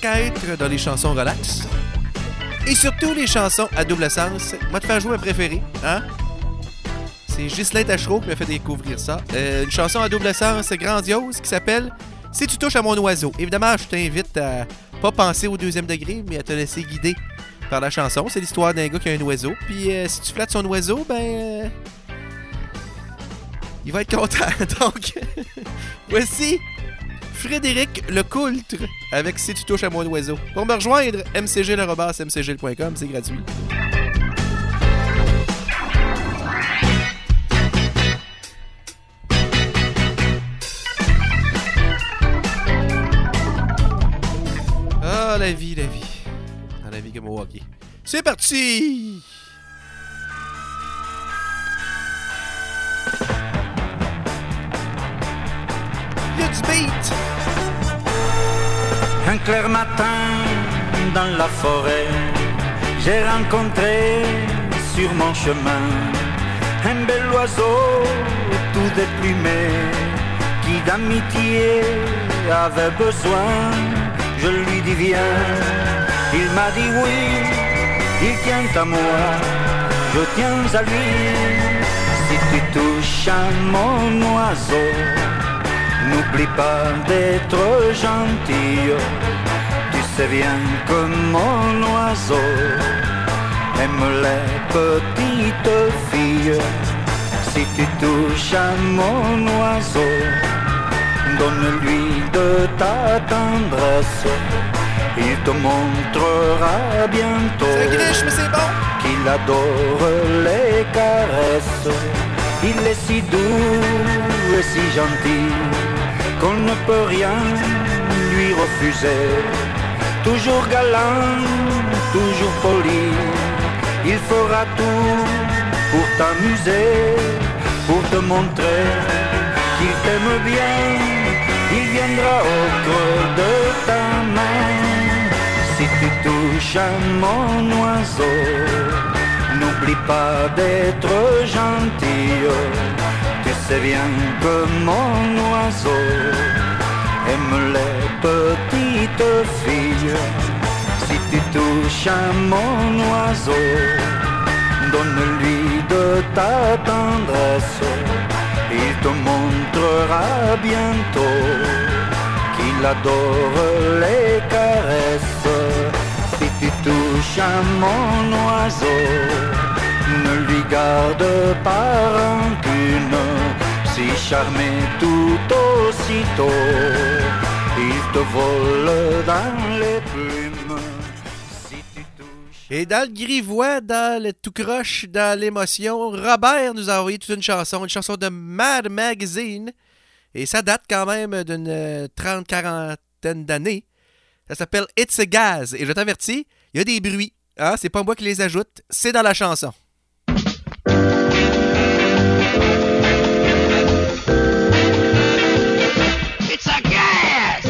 qu'à être dans les chansons relax. Et surtout les chansons à double sens. Moi, te faire jouer ma préférée, hein? C'est Ghislain Tachereau qui m'a fait découvrir ça. Une chanson à double sens grandiose qui s'appelle « Si tu touches à mon oiseau ». Évidemment, je t'invite à pas penser au deuxième degré, mais à te laisser guider par la chanson. C'est l'histoire d'un gars qui a un oiseau. Puis si tu flattes son oiseau, ben... il va être content. Donc, voici Frédéric Lecoultre avec « Si tu touches à mon oiseau ». Pour me rejoindre, mcgl@mcgl.com, c'est gratuit. Ah, la vie, la vie. Dans la vie comme au hockey. C'est parti! Il y a du beat! Un clair matin dans la forêt, j'ai rencontré sur mon chemin un bel oiseau tout déplumé qui d'amitié avait besoin. Je lui dis viens, il m'a dit oui, il tient à moi, je tiens à lui. Si tu touches à mon oiseau, n'oublie pas d'être gentil. Tu sais bien que mon oiseau aime les petites filles. Si tu touches à mon oiseau, donne-lui de ta tendresse, il te montrera bientôt C'est griche, mais c'est bon. qu'il adore les caresses. Il est si doux et si gentil qu'on ne peut rien lui refuser. Toujours galant, toujours poli, il fera tout pour t'amuser, pour te montrer qu'il t'aime bien. Il viendra au creux de ta main. Si tu touches à mon oiseau, n'oublie pas d'être gentil. Tu sais bien que mon oiseau aime les petites filles. Si tu touches à mon oiseau, donne-lui de ta tendresse, il te montrera bientôt qu'il adore les caresses. Si tu touches à mon oiseau, ne lui garde pas rancune. Si charmé tout aussitôt, il te vole dans les plumes. Si tu touches... Et dans le grivois, dans le tout croche, dans l'émotion, Robert nous a envoyé toute une chanson de Mad Magazine. Et ça date quand même d'une 30-40 d'années. Ça s'appelle It's a Gaz. Et je t'avertis, il y a des bruits. Ah, c'est pas moi qui les ajoute, c'est dans la chanson. It's a gas!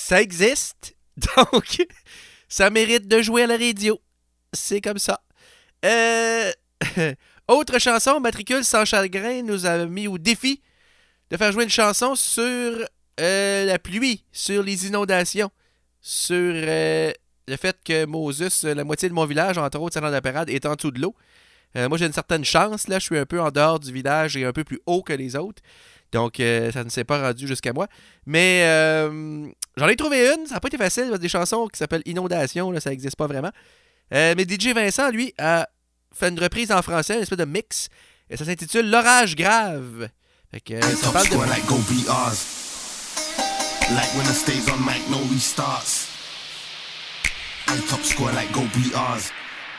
Ça existe. Donc, ça mérite de jouer à la radio. C'est comme ça. Autre chanson, Matricule sans chagrin nous a mis au défi de faire jouer une chanson sur la pluie, sur les inondations, sur le fait que Moses, la moitié de mon village, entre autres, Saint-Laurent de la Parade, est en dessous de l'eau. Moi, j'ai une certaine chance. Là, je suis un peu en dehors du village et un peu plus haut que les autres. Donc, ça ne s'est pas rendu jusqu'à moi. Mais j'en ai trouvé une. Ça n'a pas été facile. Il y a des chansons qui s'appellent Inondation. Là, ça n'existe pas vraiment. Mais DJ Vincent, lui, a fait une reprise en français, une espèce de mix. Et ça s'intitule L'orage grave. Fait que ça parle de... Like go beat ours. Like when it stays on mic, no restarts. And top score like go beat ours.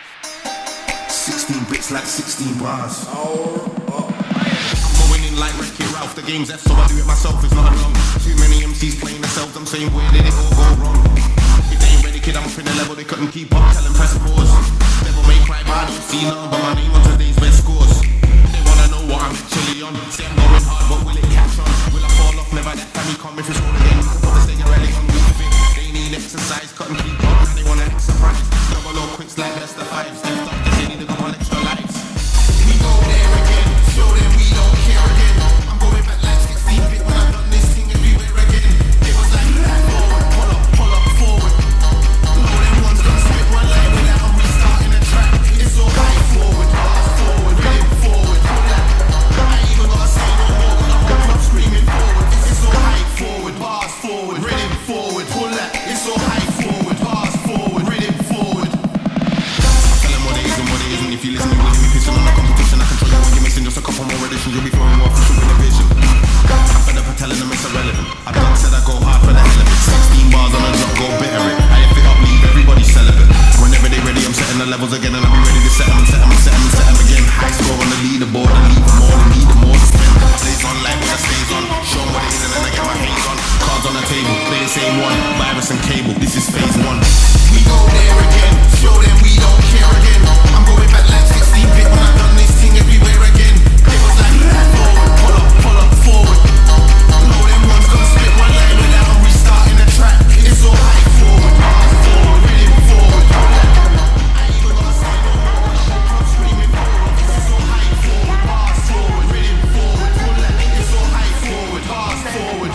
16 bits like 16 bars. I'm going in like Wreck-It Ralph. The game's F, so I do it myself. It's not long. Too many MCs playing themselves. I'm saying, where did it all go wrong? If they ain't ready, kid, I'm up in the level. They couldn't keep up. Tell them press pause. Devil may cry, but I don't see none. But my name on today's best scores. They wanna know what I'm actually on. Say I'm going hard, but will it catch on? Will I fall off? Never that time he come. If it's all again, we can put the staying rally on. They need exercise, couldn't keep up. Now they wanna act surprised. Double low quicks like best of fives. Stepped up, they need to come on extra lives. We go there again, show them we don't care again. I'm going back like 16 bit when I've done this thing everywhere again. It was like forward, pull up, forward. Know them ones gonna spit one line without a restart in the track. It's all high forward, rhythm forward. I ain't even gotta say no more when the whole club screaming forward. It's all high forward, bars forward, rhythm forward. Pull that, it's all high forward, bars forward, rhythm forward. Tell them what it is and what it isn't. If you listen, you will hear me pissing on the competition. I control you when you're missing just a couple more editions. You'll be throwing more official in the vision. I'm fed up of telling them it's irrelevant. I done said I go hard for the hell of it. 16 bars on a drop, go bitter it. I if it up, leave everybody celibate. Whenever they ready, I'm setting the levels again. And I'll be ready to set them and set them and set them and set them again. High score on the leaderboard and leave them all and need them all to spend. Plays on like when I stays on. Show them what it is and then I get my hands on. Cards on the table, play the same one. Virus and cable, this is phase 1. We go there again, show them we don't care again. I'm going back like 16 bit when I've done this thing everywhere again. It was like forward, pull up, forward. Know them ones gonna spit one line without a restart in the track. It's all high forward, rhythm forward. I ain't even gonna say no more. I'm screaming forward. It's all high forward, bars forward, rhythm forward. Pull that, it's all high forward, bars forward.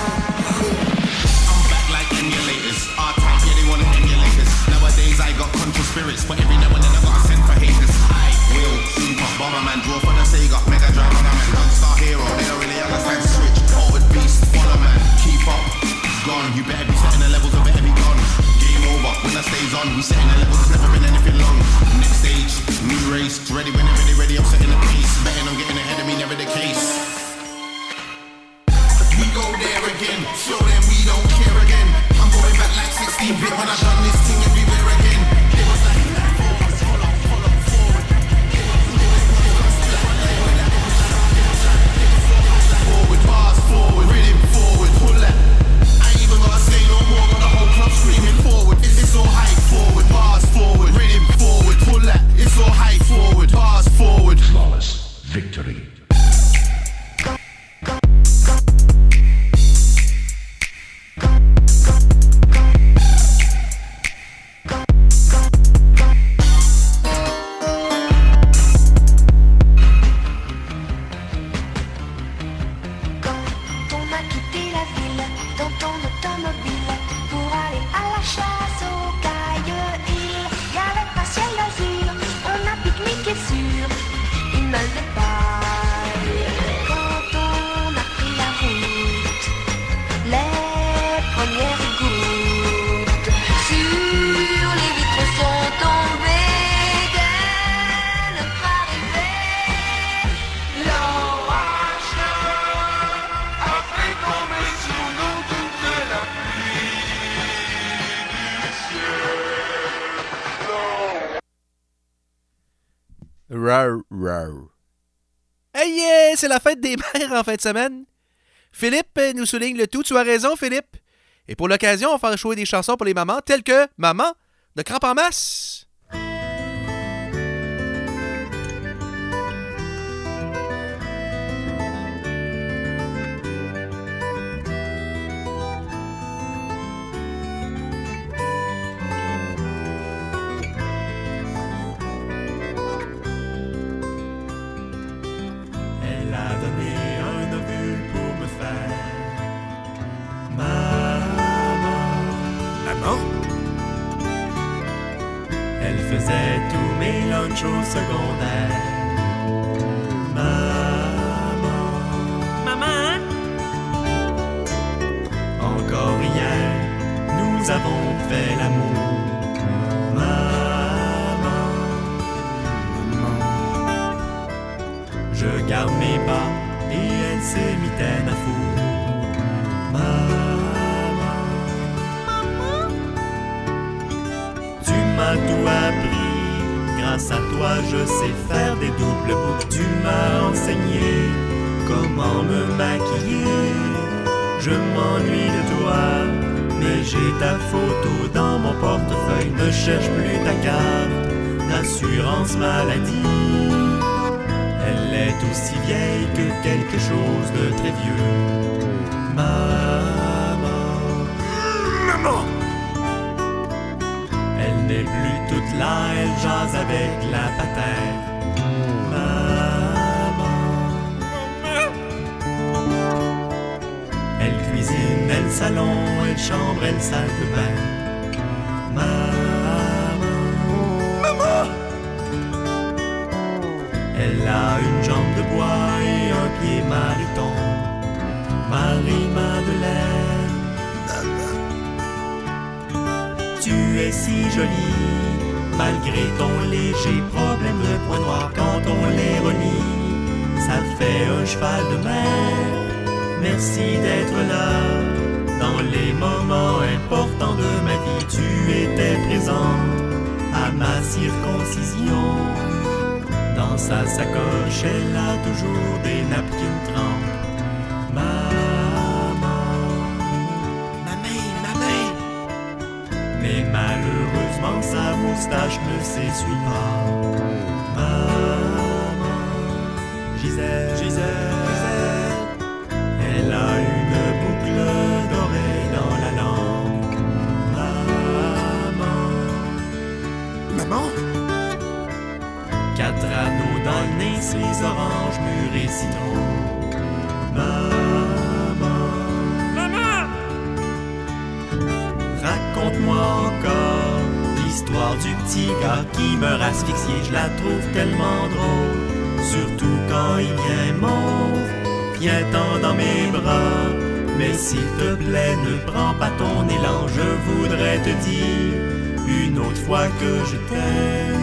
I'm back like emulators. R-Type, yeah, they wanna emulate us. Nowadays I got contra spirits, but every now and then I gotta send for haters. I will super Bomberman, draw for the Sega, Mega Drive on a man, Gunstar Hero, they don't really understand switch. Forward beast, follow man, keep up, gone. You better be setting the levels, or better be gone. Game over, when I stays on, we setting the levels, it's never been anything long. Next stage, new race, ready whenever they ready, I'm setting the pace. Betting on getting ahead of me, never the case. We go there again, show them we don't care again. I'm going back like 16 bit when I've done this thing everywhere again. It was like pull up, forward. Forward, bars forward, rhythm forward, pull that. I ain't even gotta say no more, got the whole club screaming forward. It's all high forward, bars forward, rhythm forward, pull that. It's all high forward, bars forward. Flawless victory. Hey, yeah, c'est la fête des mères en fin de semaine. Philippe nous souligne le tout. Tu as raison, Philippe. Et pour l'occasion, on va faire jouer des chansons pour les mamans, telles que Maman de Crampe en masse. bonnes choses secondaires. Maman, encore hier, nous avons fait l'amour. Maman, je garde mes bas et elle s'est mitaine à four. Maman, tu m'as tout appris, grâce à toi je sais faire des doubles boucles. Tu m'as enseigné comment me maquiller. Je m'ennuie de toi, mais j'ai ta photo dans mon portefeuille. Ne cherche plus ta carte d'assurance maladie. Elle est aussi vieille que quelque chose de très vieux. Maman, elle n'est plus toute là, elle jase avec la patère. Elle cuisine, elle salon, elle chambre, elle salle de bain. Maman, elle a une jambe de bois et un pied mariton. Marie-Madeleine, tu es si jolie, malgré ton léger problème de points noirs. Quand on les relie, ça fait un cheval de mer. Merci d'être là, dans les moments importants de ma vie. Tu étais présent à ma circoncision. Dans sa sacoche, elle a toujours des napkins trempes. Mais malheureusement sa moustache ne s'essuie pas. Maman, Gisèle, elle a une boucle dorée dans la langue. Maman, 4 anneaux dans le nez, les oranges mûrs et citron. Raconte-moi encore l'histoire du petit gars qui meurt asphyxié. Je la trouve tellement drôle, surtout quand il vient mauve. Viens-t'en dans mes bras, mais s'il te plaît, ne prends pas ton élan. Je voudrais te dire une autre fois que je t'aime.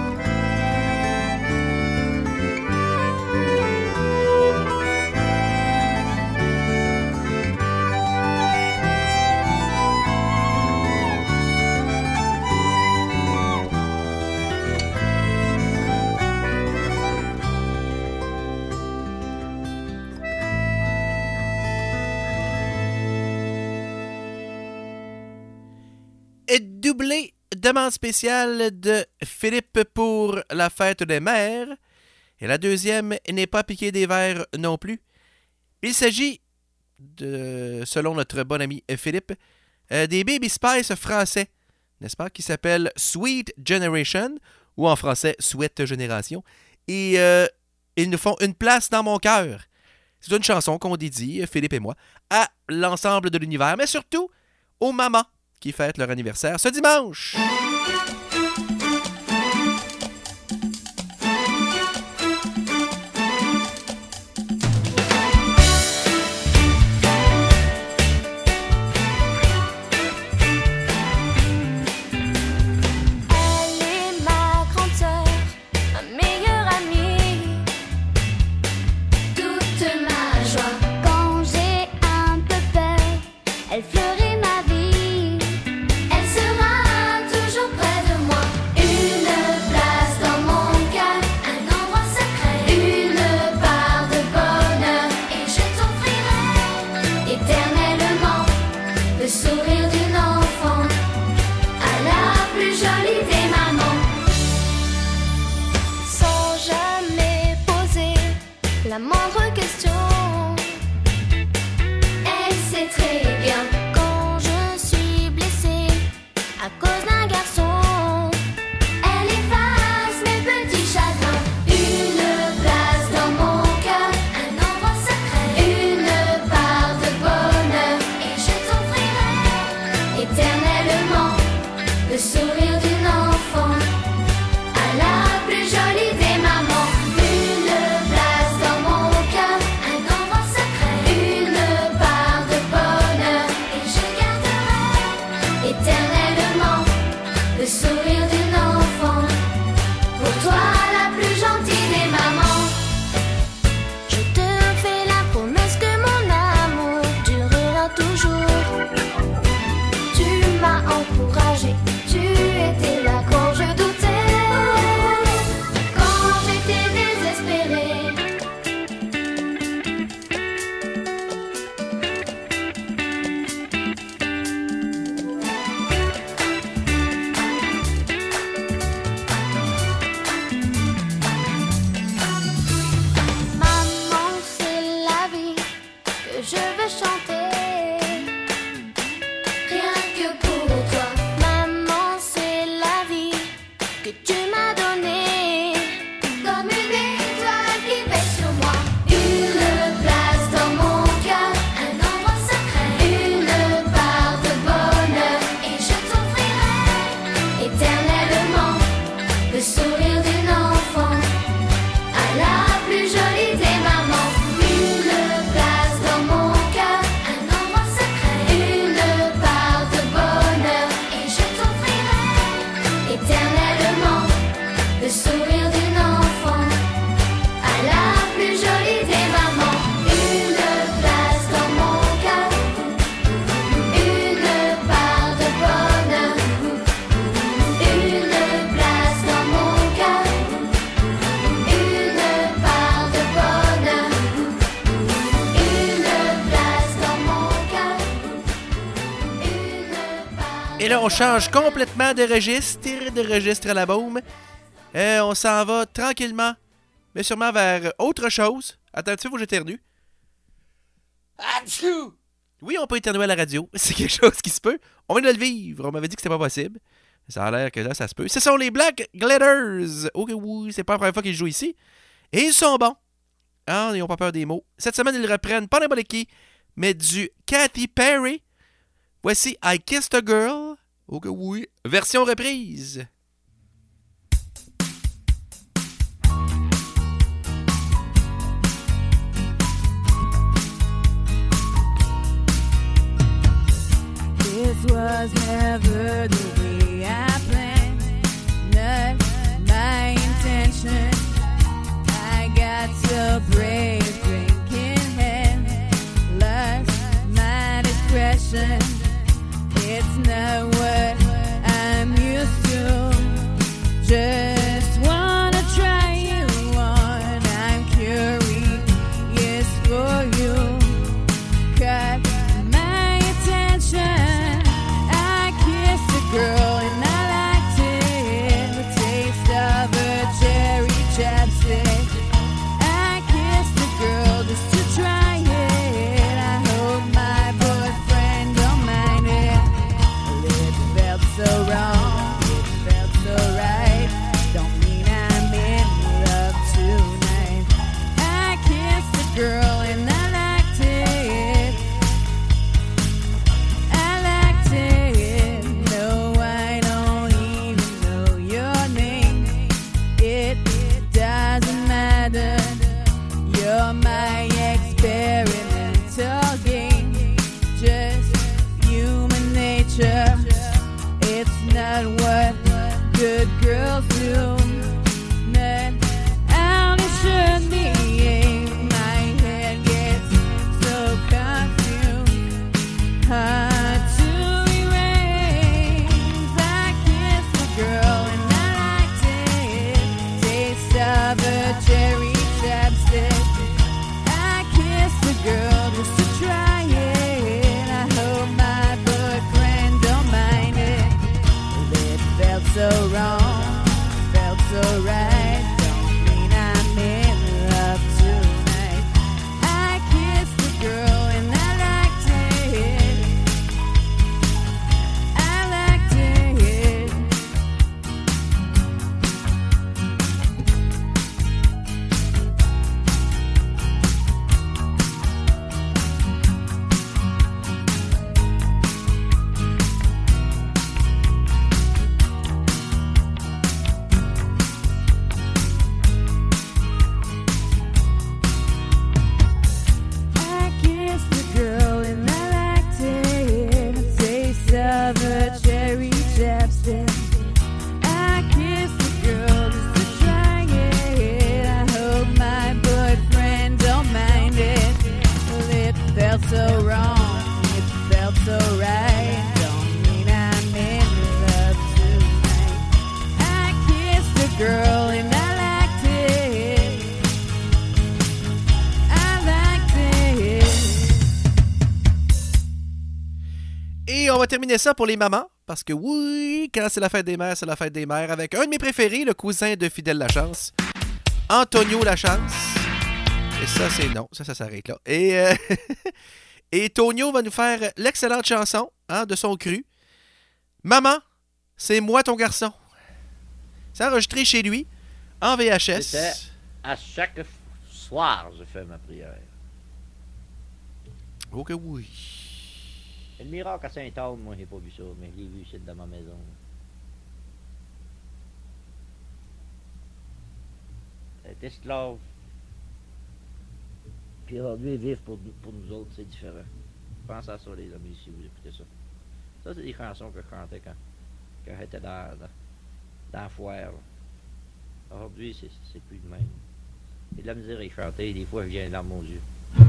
Doublé, demande spéciale de Philippe pour la fête des mères. Et la deuxième n'est pas piquée des verres non plus. Il s'agit, selon notre bon ami Philippe, des Baby Spice français, n'est-ce pas, qui s'appellent Sweet Generation, ou en français Sweet Génération. Et ils nous font une place dans mon cœur. C'est une chanson qu'on dédie, Philippe et moi, à l'ensemble de l'univers, mais surtout aux mamans qui fêtent leur anniversaire ce dimanche. Elle fleurit ma vie, elle sera toujours près de moi. je veux chanter. Rien que pour toi, maman, c'est la vie que tu m'as donnée. Comme une étoile qui veille sur moi. Une place dans mon cœur, un endroit secret, une part de bonheur. Et je t'offrirai éternellement le sourire d'une enfant à la plus jolie des mamans. Une place dans mon cœur, un endroit secret, une part de bonheur. Et je t'offrirai éternellement le sourire d'une enfant à la plus jolie des mamans. Une place dans mon cœur, une part de bonheur. Une place dans mon cœur, une part de bonheur. Une place dans mon cœur, une part. Et là, on change complètement de registre à la baume. On s'en va tranquillement, mais sûrement vers autre chose. Attends un petit peu, faut que j'éternue. Achou! Oui, on peut éternuer à la radio. C'est quelque chose qui se peut. On vient de le vivre. On m'avait dit que c'était pas possible. Ça a l'air que là, ça se peut. Ce sont les Black Glitters. Ok, oui, c'est pas la première fois qu'ils jouent ici. Et ils sont bons. Ah, ils n'ont pas peur des mots. Cette semaine, ils reprennent pas n'importe qui, mais du Katy Perry. Voici I Kissed a Girl. Ok, oui. Version reprise. This was never the way I planned, not my intention. I got so brave, drinking hand, lost my discretion. It's not what I'm used to. Just wanna try you on. I'm curious for you. Got my attention. I kissed a girl and I liked it. The taste of her cherry chapstick. I kissed a girl just to try it. I hope my boyfriend don't mind it. It felt so wrong, it felt so right. Don't mean I'm in love tonight. I kissed a girl and I liked it. I liked it. No, I don't even know your name. It doesn't matter. You're my experimental game. Just human nature. It's not what good girls do. Not how they should be. My head gets so confused. Hard to erase. I kissed a girl and I liked it. Taste of her cherry chapstick. I kissed a girl just to try it. I hope my boyfriend don't mind it. It felt so wrong, felt so right. Don't mean I'm in love tonight. I kissed a girl and I liked it. I liked it. I kissed the girl and I liked it. The taste of her cherry chapstick. I kissed the girl just to try it. I hope my boyfriend don't mind it. Well, it felt so wrong, it felt so right. Don't mean I'm in love tonight. I kissed the girl and I liked it. I liked it. Et on va terminer ça pour les mamans, parce que oui, quand c'est la fête des mères, c'est la fête des mères, avec un de mes préférés, le cousin de Fidèle Lachance, Antonio Lachance. Et ça, c'est non. Ça s'arrête là. Et, et Tonio va nous faire l'excellente chanson de son cru. Maman, c'est moi ton garçon. C'est enregistré chez lui, en VHS. C'était à chaque soir, je fais ma prière. Oh que oui. Le miracle à Saint-Anne, moi, j'ai pas vu ça, mais je l'ai vu ici dans ma maison. C'est esclave. Puis aujourd'hui, vivre pour nous autres, c'est différent. Pensez à ça, les amis, si vous écoutez ça. Ça, c'est des chansons que je chantais quand j'étais dans la foire. Aujourd'hui, c'est plus de même. Et de la misère à chanter, des fois, je viens larmes aux yeux.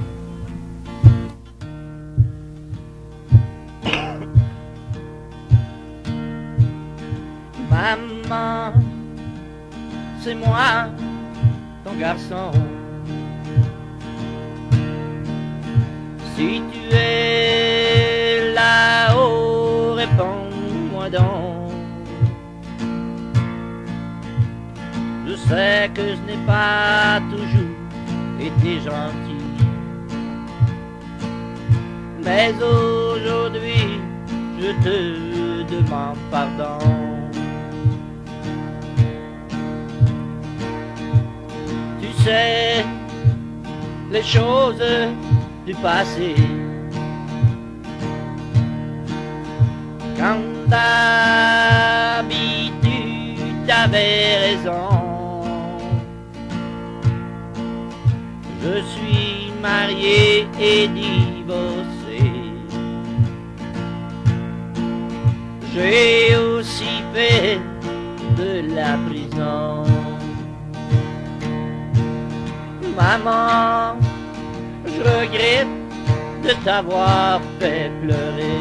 Maman, c'est moi, ton garçon. Si tu es là-haut, réponds-moi donc. Je sais que je n'ai pas toujours été gentil, mais aujourd'hui, je te demande pardon. Tu sais, les choses du passé, quand d'habitude t'avais raison. Je suis marié et divorcé. J'ai aussi fait de la prison. Maman, je regrette de t'avoir fait pleurer.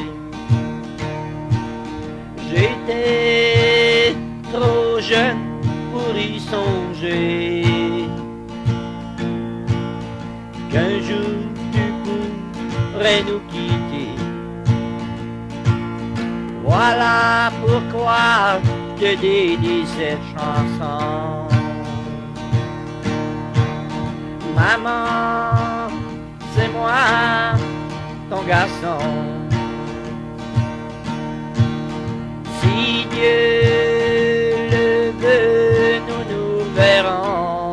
J'étais trop jeune pour y songer. Qu'un jour tu pourrais nous quitter. Voilà pourquoi je te dédie cette chanson. Maman, c'est moi, ton garçon. Si Dieu le veut, nous verrons.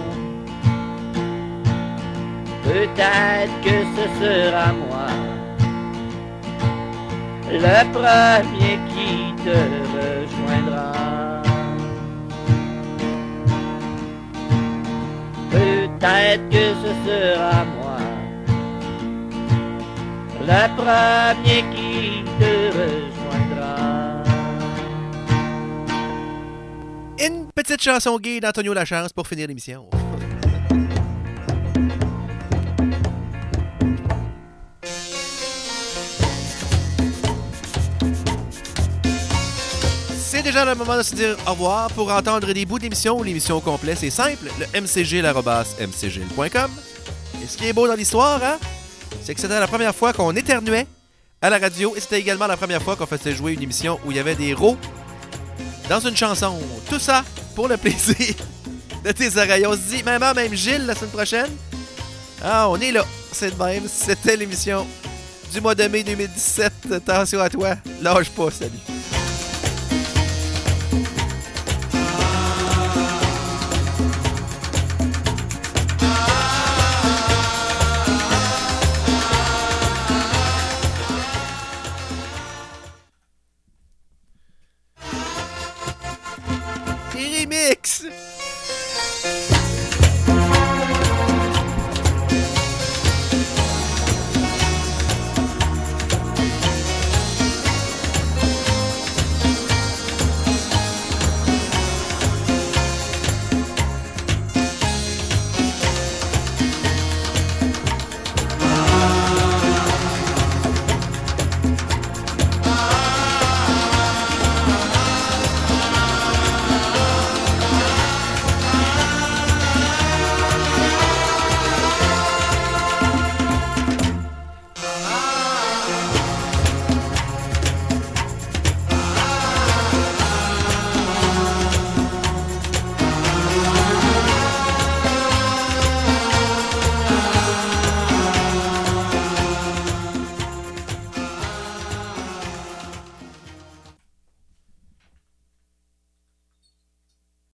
Peut-être que ce sera moi le premier qui te rejoindra. Peut-être que ce sera moi le premier qui te rejoindra. Une petite chanson gay d'Antonio Lachance pour finir l'émission. C'est déjà le moment de se dire au revoir. Pour entendre des bouts d'émission ou l'émission au complet, c'est simple, le mcgl@mcgl.com. Et ce qui est beau dans l'histoire, c'est que c'était la première fois qu'on éternuait à la radio et c'était également la première fois qu'on faisait jouer une émission où il y avait des rots dans une chanson. Tout ça pour le plaisir de tes oreilles. On se dit, même Gilles, la semaine prochaine. On est là, c'est de même. C'était l'émission du mois de mai 2017. Attention à toi, lâche pas, salut.